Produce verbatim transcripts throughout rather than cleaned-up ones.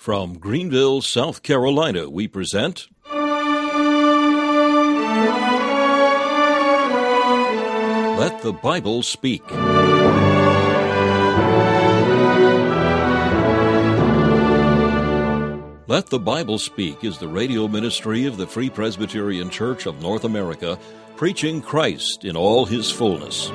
From Greenville, South Carolina, we present Let the Bible Speak. Let the Bible Speak is the radio ministry of the Free Presbyterian Church of North America, preaching Christ in all His fullness.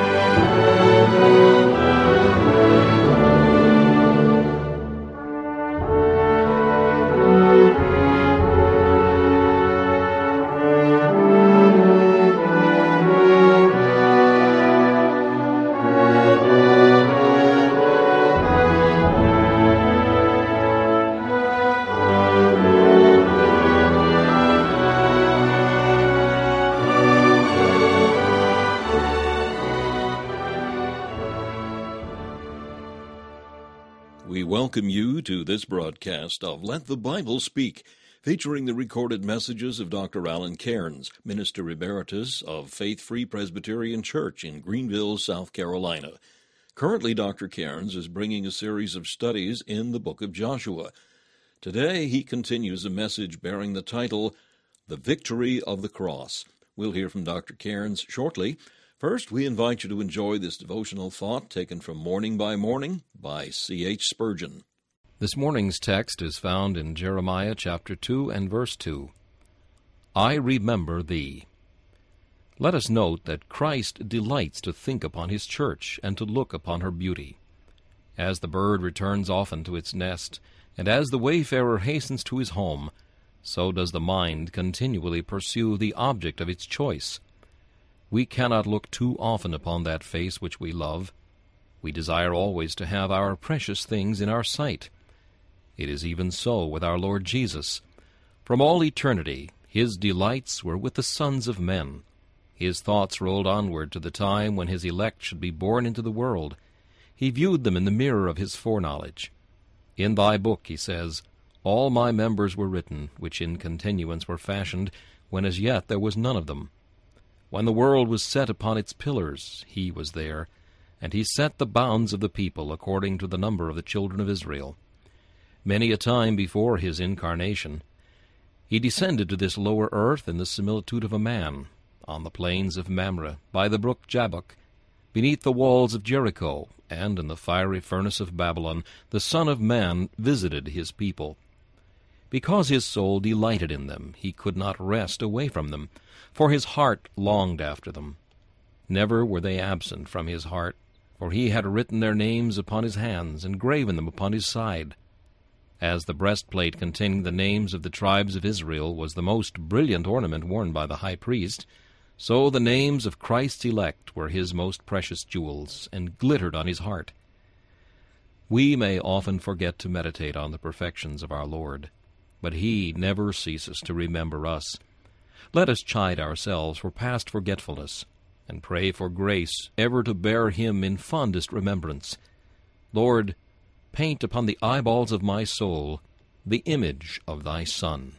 We welcome you to this broadcast of Let the Bible Speak, featuring the recorded messages of Doctor Alan Cairns, Minister Emeritus of Faith Free Presbyterian Church in Greenville, South Carolina. Currently, Doctor Cairns is bringing a series of studies in the book of Joshua. Today, he continues a message bearing the title, The Victory of the Cross. We'll hear from Doctor Cairns shortly. First, we invite you to enjoy this devotional thought taken from Morning by Morning by C H Spurgeon. This morning's text is found in Jeremiah chapter two and verse two. I remember thee. Let us note that Christ delights to think upon his church and to look upon her beauty. As the bird returns often to its nest, and as the wayfarer hastens to his home, so does the mind continually pursue the object of its choice. We cannot look too often upon that face which we love. We desire always to have our precious things in our sight. It is even so with our Lord Jesus. From all eternity, his delights were with the sons of men. His thoughts rolled onward to the time when his elect should be born into the world. He viewed them in the mirror of his foreknowledge. In thy book, he says, all my members were written, which in continuance were fashioned, when as yet there was none of them. When the world was set upon its pillars, he was there, and he set the bounds of the people according to the number of the children of Israel. Many a time before his incarnation, he descended to this lower earth in the similitude of a man, on the plains of Mamre, by the brook Jabbok, beneath the walls of Jericho, and in the fiery furnace of Babylon, the Son of Man visited his people. Because his soul delighted in them, he could not rest away from them, for his heart longed after them. Never were they absent from his heart, for he had written their names upon his hands, and graven them upon his side. As the breastplate containing the names of the tribes of Israel was the most brilliant ornament worn by the high priest, so the names of Christ's elect were his most precious jewels, and glittered on his heart. We may often forget to meditate on the perfections of our Lord, but he never ceases to remember us. Let us chide ourselves for past forgetfulness, and pray for grace ever to bear him in fondest remembrance. Lord, paint upon the eyeballs of my soul the image of thy Son.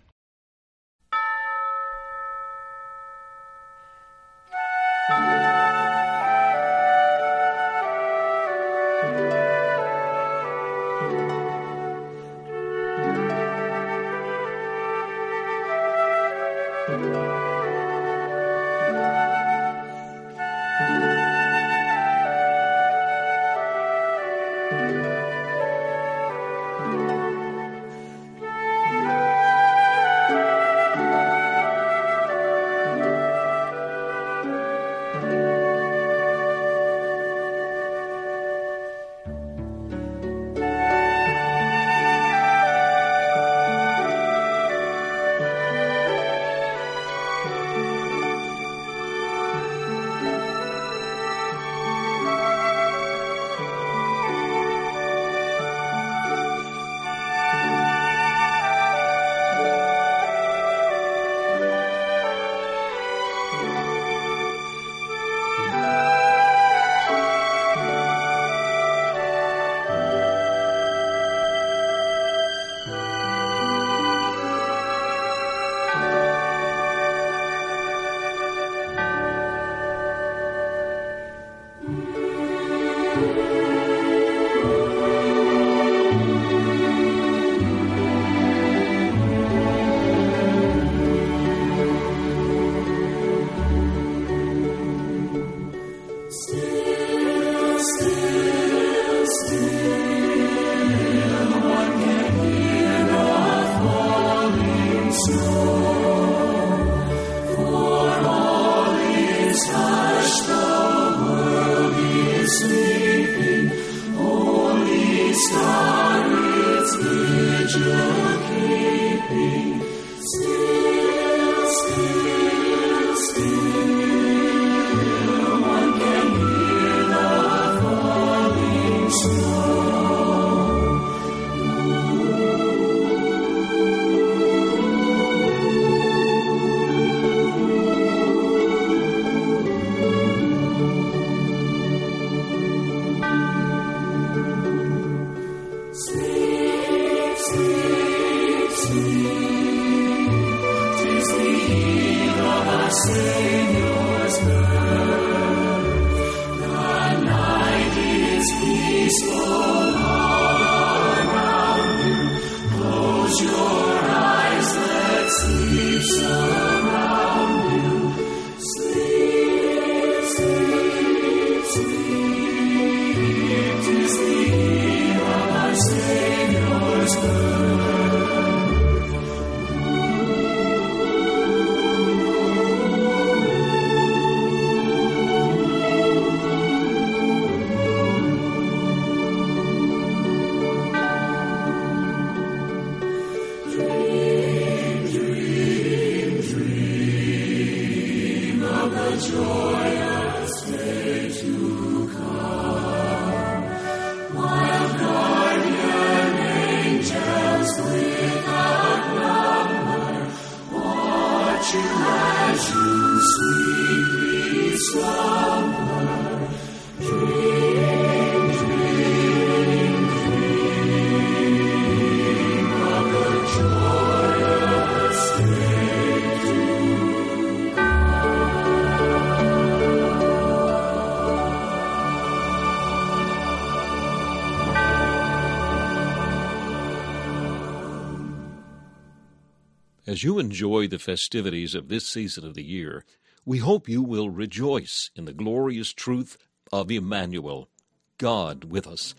As you enjoy the festivities of this season of the year, we hope you will rejoice in the glorious truth of Emmanuel, God with us.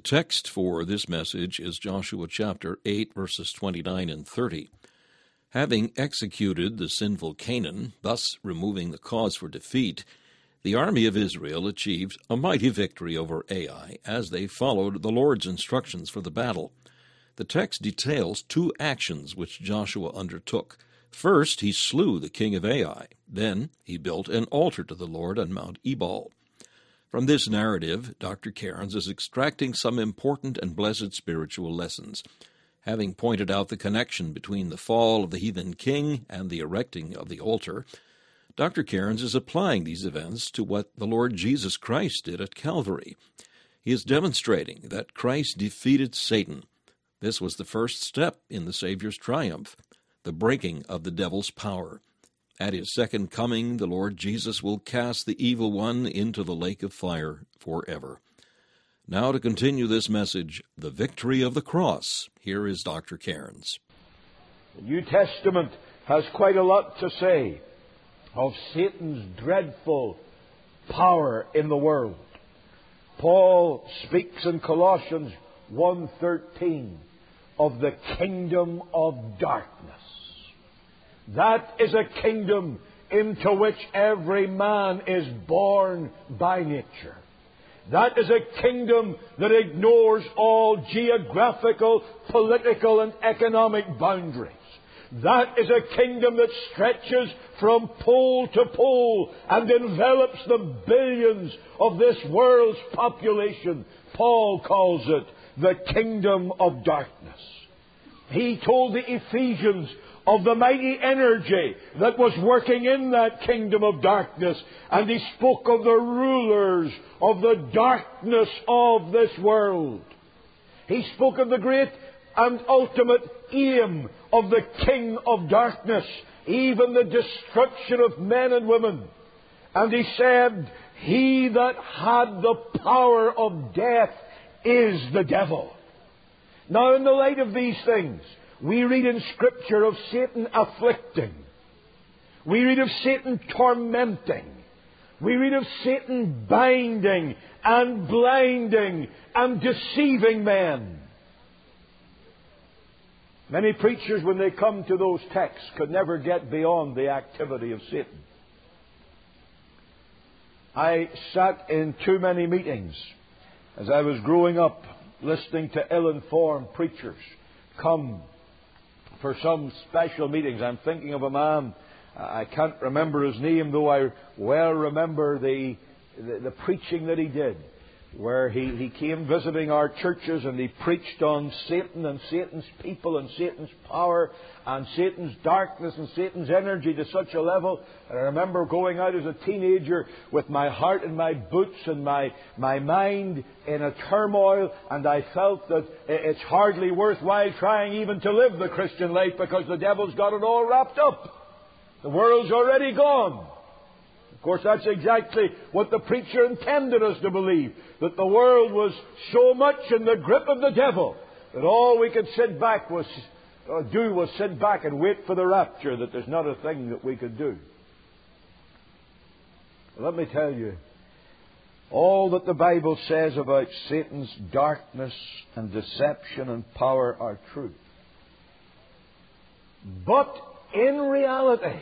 text for this message is Joshua chapter eight, verses twenty-nine and thirty. Having executed the sinful Canaan, thus removing the cause for defeat, the army of Israel achieved a mighty victory over Ai as they followed the Lord's instructions for the battle. The text details two actions which Joshua undertook. First, he slew the king of Ai. Then he built an altar to the Lord on Mount Ebal. From this narrative, Doctor Cairns is extracting some important and blessed spiritual lessons. Having pointed out the connection between the fall of the heathen king and the erecting of the altar, Doctor Cairns is applying these events to what the Lord Jesus Christ did at Calvary. He is demonstrating that Christ defeated Satan. This was the first step in the Savior's triumph, the breaking of the devil's power. At his second coming, the Lord Jesus will cast the evil one into the lake of fire forever. Now to continue this message, The Victory of the Cross, here is Doctor Cairns. The New Testament has quite a lot to say of Satan's dreadful power in the world. Paul speaks in Colossians one thirteen of the kingdom of darkness. That is a kingdom into which every man is born by nature. That is a kingdom that ignores all geographical, political, and economic boundaries. That is a kingdom that stretches from pole to pole and envelops the billions of this world's population. Paul calls it the kingdom of darkness. He told the Ephesians of the mighty energy that was working in that kingdom of darkness, and he spoke of the rulers of the darkness of this world. He spoke of the great and ultimate aim of the king of darkness, even the destruction of men and women. And he said, "He that had the power of death is the devil." Now, in the light of these things, we read in Scripture of Satan afflicting. We read of Satan tormenting. We read of Satan binding and blinding and deceiving men. Many preachers, when they come to those texts, could never get beyond the activity of Satan. I sat in too many meetings as I was growing up, listening to ill-informed preachers come for some special meetings. I'm thinking of a man, I can't remember his name, though I well remember the, the, the preaching that he did, where he, he came visiting our churches and he preached on Satan and Satan's people and Satan's power and Satan's darkness and Satan's energy to such a level. And I remember going out as a teenager with my heart in my boots and my, my mind in a turmoil, and I felt that it's hardly worthwhile trying even to live the Christian life because the devil's got it all wrapped up. The world's already gone. Of course, that's exactly what the preacher intended us to believe, that the world was so much in the grip of the devil that all we could sit back was uh, do was sit back and wait for the rapture, that there's not a thing that we could do. Let me tell you, all that the Bible says about Satan's darkness and deception and power are true. But in reality,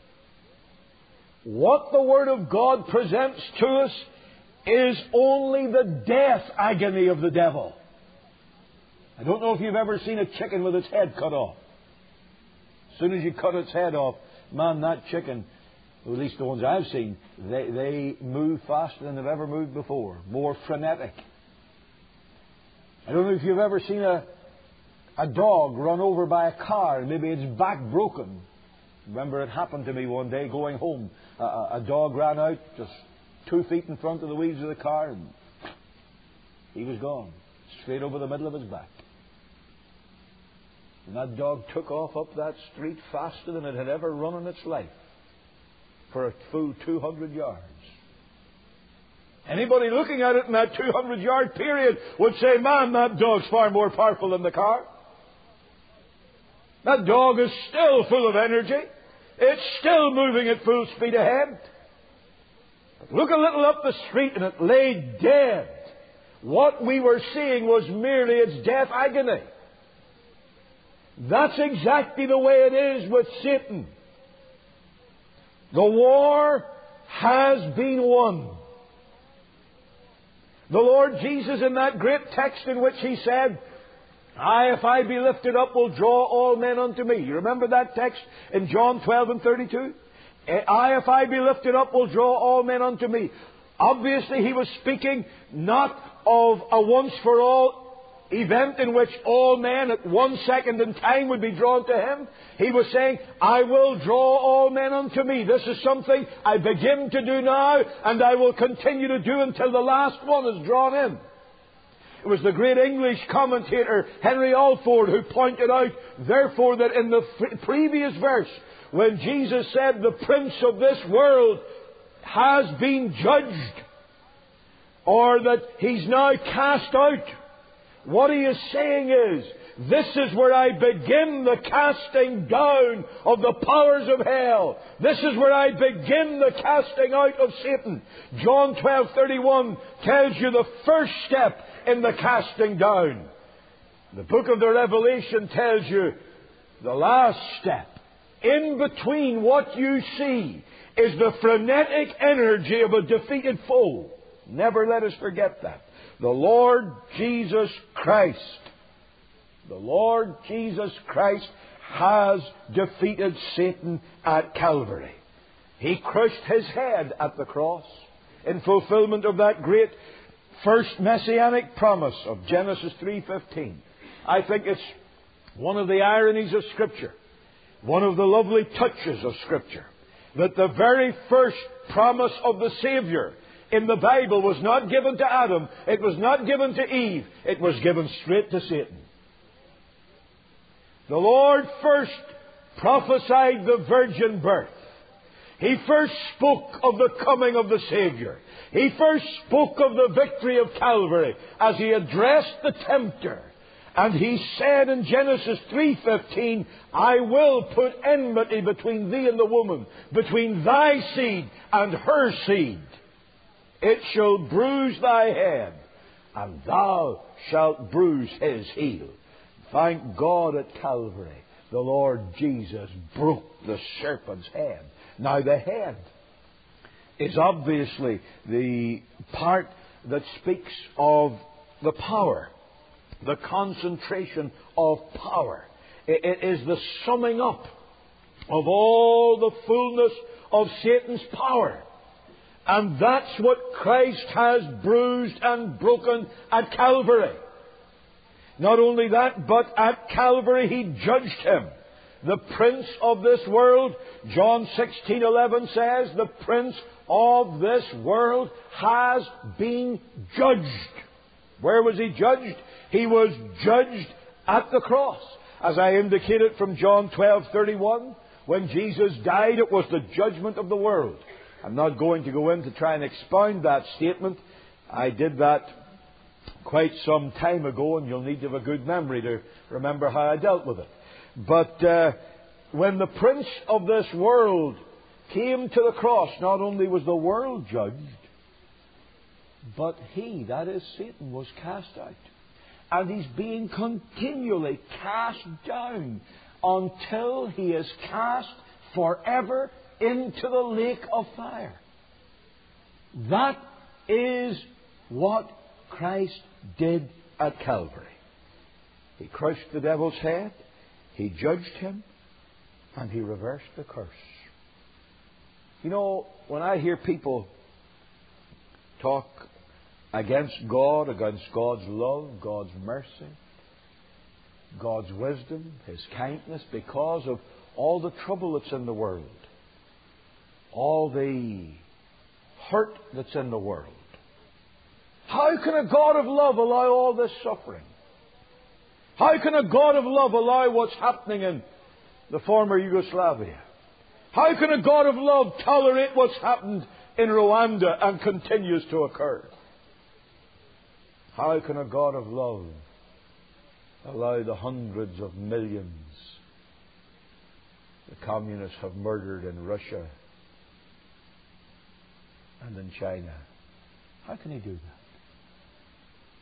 what the Word of God presents to us is only the death agony of the devil. I don't know if you've ever seen a chicken with its head cut off. As soon as you cut its head off, man, that chicken, at least the ones I've seen, they, they move faster than they've ever moved before. More frenetic. I don't know if you've ever seen a, a dog run over by a car and maybe its back broken. Remember, it happened to me one day going home. Uh, a dog ran out just two feet in front of the wheels of the car and he was gone. Straight over the middle of his back. And that dog took off up that street faster than it had ever run in its life for a full two hundred yards. Anybody looking at it in that two hundred yard period would say, "Man, that dog's far more powerful than the car." That dog is still full of energy. It's still moving at full speed ahead. But look a little up the street and it lay dead What we were seeing was merely its death agony. That's exactly the way it is with Satan. The war has been won. The Lord Jesus, in that great text in which He said, I, if I be lifted up, will draw all men unto me. You remember that text in John twelve and thirty-two? I, if I be lifted up, will draw all men unto me. Obviously, He was speaking not of a once-for-all event in which all men at one second in time would be drawn to Him. He was saying, I will draw all men unto me. This is something I begin to do now, and I will continue to do until the last one is drawn in. It was the great English commentator Henry Alford who pointed out, therefore, that in the previous verse, when Jesus said, the prince of this world has been judged, or that he's now cast out, what he is saying is, this is where I begin the casting down of the powers of hell. This is where I begin the casting out of Satan. John twelve thirty-one tells you the first step in the casting down. The book of the Revelation tells you the last step. In between what you see is the frenetic energy of a defeated foe. Never let us forget that. The Lord Jesus Christ, the Lord Jesus Christ has defeated Satan at Calvary. He crushed His head at the cross in fulfillment of that great first messianic promise of Genesis three fifteen. I think it's one of the ironies of Scripture, one of the lovely touches of Scripture, that the very first promise of the Savior in the Bible was not given to Adam, it was not given to Eve, it was given straight to Satan. The Lord first prophesied the virgin birth. He first spoke of the coming of the Savior. He first spoke of the victory of Calvary as He addressed the tempter. And He said in Genesis three fifteen, I will put enmity between thee and the woman, between thy seed and her seed. It shall bruise thy head, and thou shalt bruise his heel. Thank God at Calvary, the Lord Jesus broke the serpent's head. Now the head is obviously the part that speaks of the power, the concentration of power. It is the summing up of all the fullness of Satan's power. And that's what Christ has bruised and broken at Calvary. Not only that, but at Calvary He judged him. The prince of this world, John sixteen eleven says, the prince of this world has been judged. Where was He judged? He was judged at the cross. As I indicated from John twelve thirty-one, when Jesus died, it was the judgment of the world. I'm not going to go in to try and expound that statement. I did that quite some time ago, and you'll need to have a good memory to remember how I dealt with it. But uh, when the prince of this world came to the cross, not only was the world judged, but he, that is Satan, was cast out. And he's being continually cast down until he is cast forever into the lake of fire. That is what Christ did at Calvary. He crushed the devil's head, He judged him, and He reversed the curse. You know, when I hear people talk against God, against God's love, God's mercy, God's wisdom, His kindness, because of all the trouble that's in the world, all the hurt that's in the world. How can a God of love allow all this suffering? How can a God of love allow what's happening in the former Yugoslavia? How can a God of love tolerate what's happened in Rwanda and continues to occur? How can a God of love allow the hundreds of millions the communists have murdered in Russia and in China? How can He do that?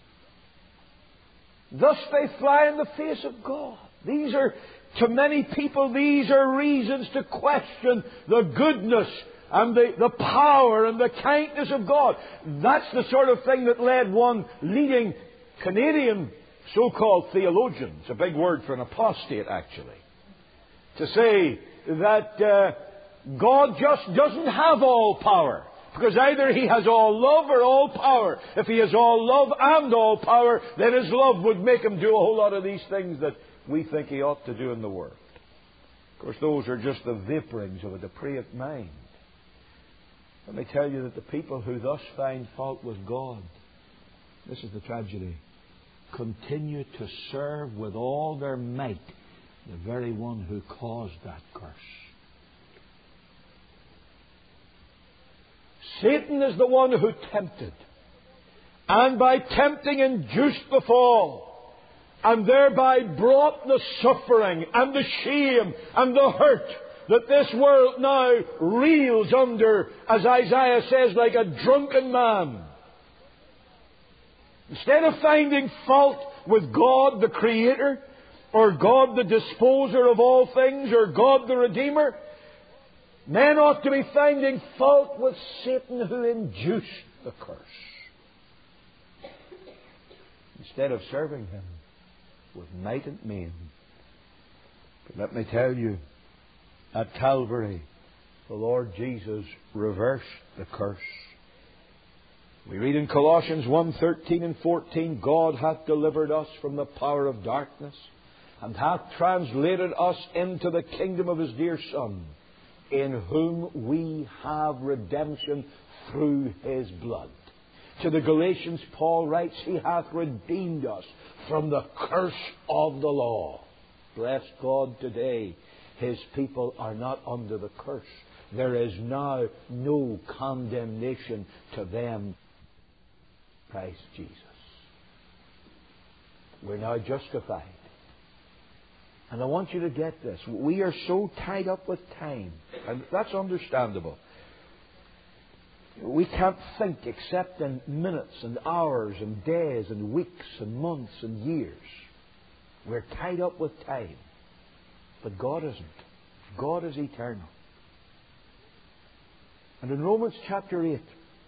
Thus they fly in the face of God. These are, to many people, these are reasons to question the goodness and the, the power and the kindness of God. That's the sort of thing that led one leading Canadian so-called theologian, it's a big word for an apostate actually, to say that uh, God just doesn't have all power. Because either He has all love or all power. If He has all love and all power, then His love would make Him do a whole lot of these things that we think He ought to do in the world. Of course, those are just the vaporings of a depraved mind. Let me tell you that the people who thus find fault with God, this is the tragedy, continue to serve with all their might the very one who caused that curse. Satan is the one who tempted, and by tempting induced the fall, and thereby brought the suffering and the shame and the hurt that this world now reels under, as Isaiah says, like a drunken man. Instead of finding fault with God the Creator, or God the Disposer of all things, or God the Redeemer, men ought to be finding fault with Satan who induced the curse, instead of serving him with might and main. But let me tell you, at Calvary, the Lord Jesus reversed the curse. We read in Colossians one, thirteen and fourteen, God hath delivered us from the power of darkness, and hath translated us into the kingdom of His dear Son, in whom we have redemption through His blood. To the Galatians, Paul writes, He hath redeemed us from the curse of the law. Bless God, today His people are not under the curse. There is now no condemnation to them, Christ Jesus. We're now justified. And I want you to get this. We are so tied up with time. And that's understandable. We can't think except in minutes and hours and days and weeks and months and years. We're tied up with time. But God isn't. God is eternal. And in Romans chapter eight,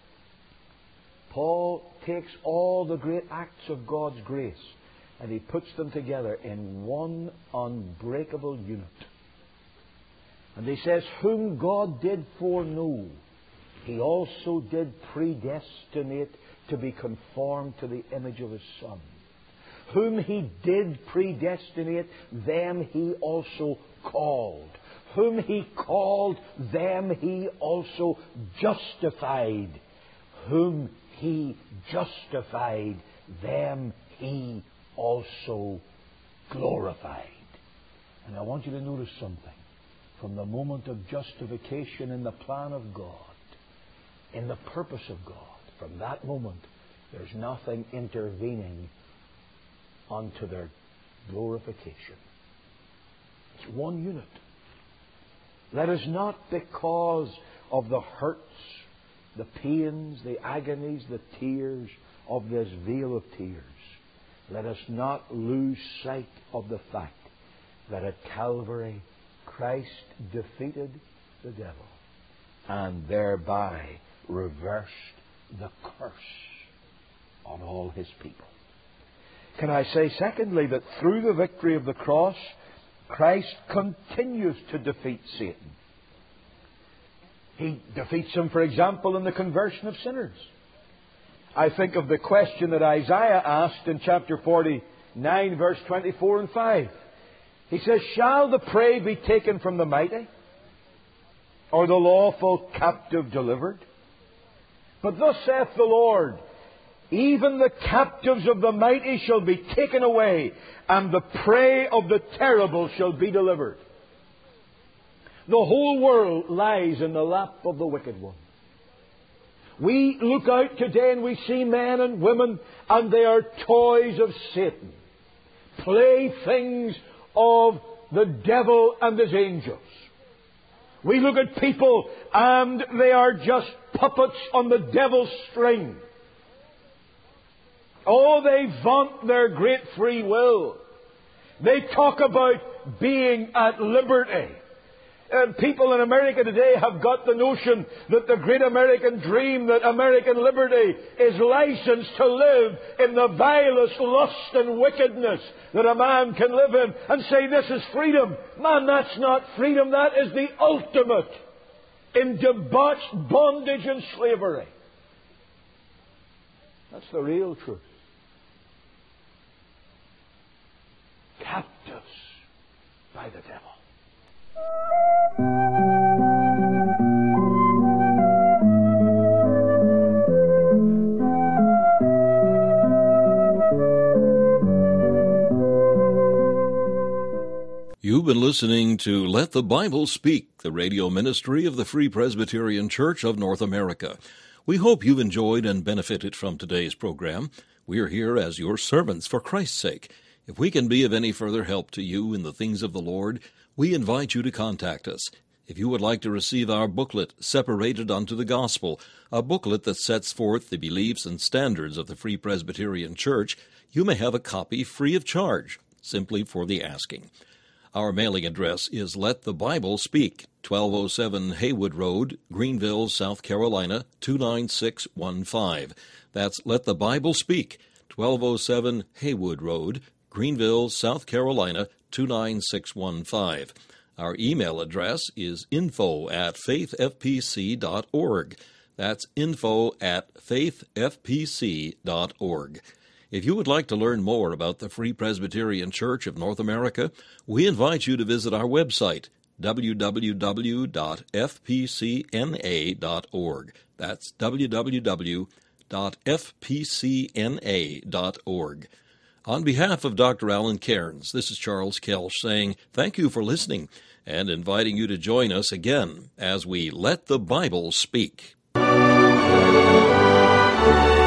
Paul takes all the great acts of God's grace and he puts them together in one unbreakable unit. And he says, whom God did foreknow, He also did predestinate to be conformed to the image of His Son. Whom He did predestinate, them He also called. Whom He called, them He also justified. Whom He justified, them He also glorified. And I want you to notice something. From the moment of justification in the plan of God, in the purpose of God, from that moment, there's nothing intervening unto their glorification. It's one unit. Let us not, because of the hurts, the pains, the agonies, the tears of this vale of tears, let us not lose sight of the fact that at Calvary Christ defeated the devil and thereby reversed the curse on all His people. Can I say, secondly, that through the victory of the cross, Christ continues to defeat Satan. He defeats him, for example, in the conversion of sinners. I think of the question that Isaiah asked in chapter forty-nine, verse twenty-four and five. He says, shall the prey be taken from the mighty, or the lawful captive delivered? But thus saith the Lord, even the captives of the mighty shall be taken away, and the prey of the terrible shall be delivered. The whole world lies in the lap of the wicked one. We look out today and we see men and women, and they are toys of Satan, playthings of the devil and his angels. We look at people and they are just puppets on the devil's string. Oh, they vaunt their great free will. They talk about being at liberty. And people in America today have got the notion that the great American dream, that American liberty, is licensed to live in the vilest lust and wickedness that a man can live in, and say this is freedom. Man, that's not freedom. That is the ultimate in debauched bondage and slavery. That's the real truth. Captives by the devil. You've been listening to Let the Bible Speak, the radio ministry of the Free Presbyterian Church of North America. We hope you've enjoyed and benefited from today's program. We are here as your servants for Christ's sake. If we can be of any further help to you in the things of the Lord, we invite you to contact us. If you would like to receive our booklet, Separated Unto the Gospel, a booklet that sets forth the beliefs and standards of the Free Presbyterian Church, you may have a copy free of charge, simply for the asking. Our mailing address is Let the Bible Speak, twelve oh seven Haywood Road, Greenville, South Carolina, two nine six one five. That's Let the Bible Speak, twelve oh seven Haywood Road, Greenville, South Carolina, two nine six one five. Our email address is info at faith f p c dot org. That's info at faith f p c dot org. If you would like to learn more about the Free Presbyterian Church of North America, we invite you to visit our website, w w w dot f p c n a dot org. That's w w w dot f p c n a dot org. On behalf of Doctor Alan Cairns, this is Charles Kelsch saying thank you for listening and inviting you to join us again as we Let the Bible Speak.